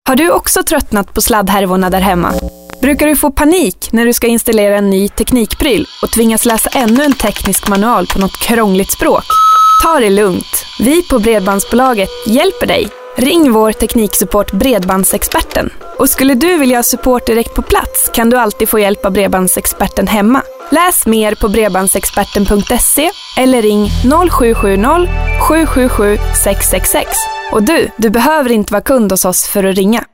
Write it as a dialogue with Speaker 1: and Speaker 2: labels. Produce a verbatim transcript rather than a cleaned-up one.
Speaker 1: Har du också tröttnat på sladdhärvorna där hemma? Brukar du få panik när du ska installera en ny teknikpryl och tvingas läsa ännu en teknisk manual på något krångligt språk? Ta det lugnt. Vi på Bredbandsbolaget hjälper dig. Ring vår tekniksupport Bredbandsexperten. Och skulle du vilja ha support direkt på plats kan du alltid få hjälp av Bredbandsexperten hemma. Läs mer på bredbandsexperten punkt se eller ring noll sju sju noll sju sju sju sex sex sex. Och du, du behöver inte vara kund hos oss för att ringa.